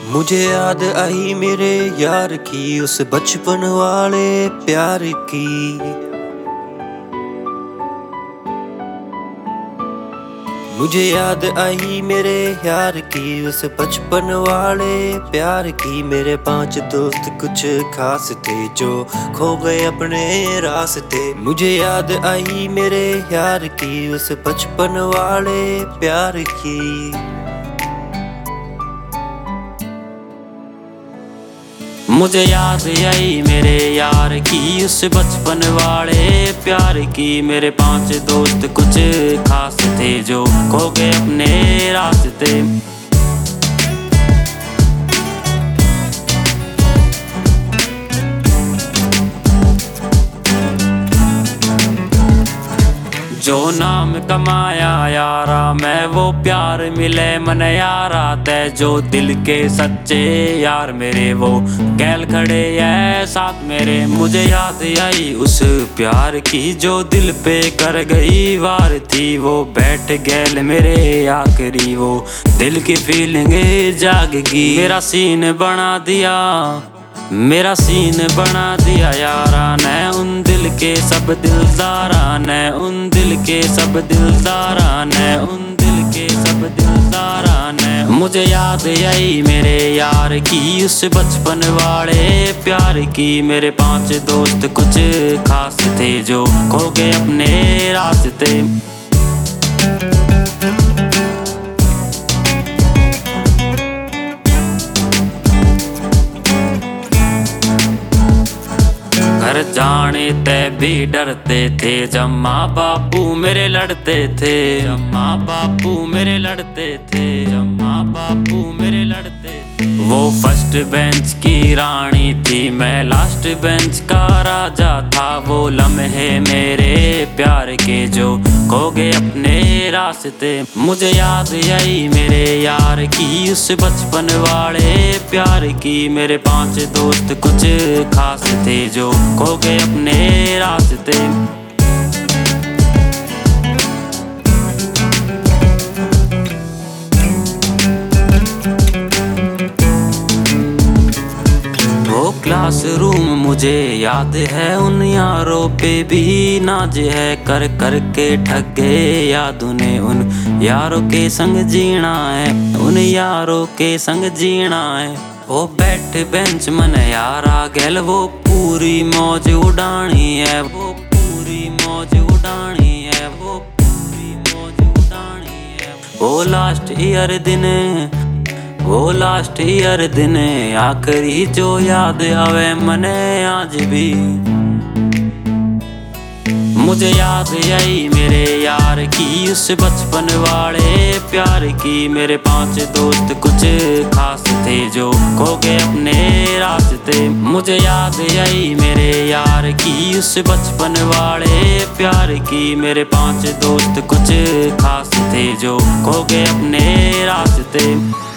मुझे याद आई मेरे यार की, उस बचपन वाले प्यार की। मुझे याद आई मेरे यार की, उस बचपन वाले प्यार की। मेरे 5 दोस्त कुछ खास थे जो खो गए अपने रास्ते। मुझे याद आई मेरे यार की, उस बचपन वाले प्यार की। मुझे याद आई मेरे यार की, उस बचपन वाले प्यार की। मेरे 5 दोस्त कुछ खास थे जो खो गए अपने रास्ते। जो नाम कमाया यारा मैं, वो प्यार मिले मन यारा ते। जो दिल के सच्चे यार मेरे, वो गैल खड़े है साथ मेरे। मुझे याद आई उस प्यार की, जो दिल पे कर गई वार थी। वो बैठ गैल मेरे आखिरी, वो दिल की फीलिंग जागगी। मेरा सीन बना दिया, मेरा सीन बना दिया यारा ने। उन दिल के सब दिलदारा ने, उन दिल के सब दिलदारा ने, उन दिल के सब दिलदारा ने। मुझे याद आई मेरे यार की, उस बचपन वाले प्यार की। मेरे 5 दोस्त कुछ खास थे जो खो गए अपने रास्ते। घर जाने ते भी डरते थे, जब माँ बापू मेरे लड़ते थे। जब माँ बापू मेरे लड़ते थे, जब माँ बापू मेरे लड़ते थे। वो फर्स्ट बेंच की रानी थी, मैं लास्ट बेंच का राजा था। वो लम्हे मेरे प्यार के जो खो गए अपने रास्ते। मुझे याद आई मेरे यार की, उस बचपन वाले प्यार की। मेरे 5 दोस्त कुछ खास थे जो खो गए अपने रास्ते। वो क्लासरूम मुझे याद है, उन यारों पे भी नाज है। कर कर के ठग गए याद उन्हें, उन यारों के संग जीना है, उन यारों के संग जीना है। वो बैठ बेंच मन यारा गैल, वो पूरी मौज उड़ानी है। वो पूरी मौज उड़ानी है, वो पूरी मौज उड़ानी है। वो लास्ट ईयर दिन, वो लास्ट ईयर दिन आखिरी जो याद आवे मने आज भी। मुझे याद आई मेरे यार की, उस बचपन वाले प्यार की। मेरे 5 दोस्त कुछ खास थे जो खो गए अपने रास्ते। मुझे याद आई मेरे यार की, उस बचपन वाले प्यार की। मेरे 5 दोस्त कुछ खास थे जो खो गए अपने रास्ते।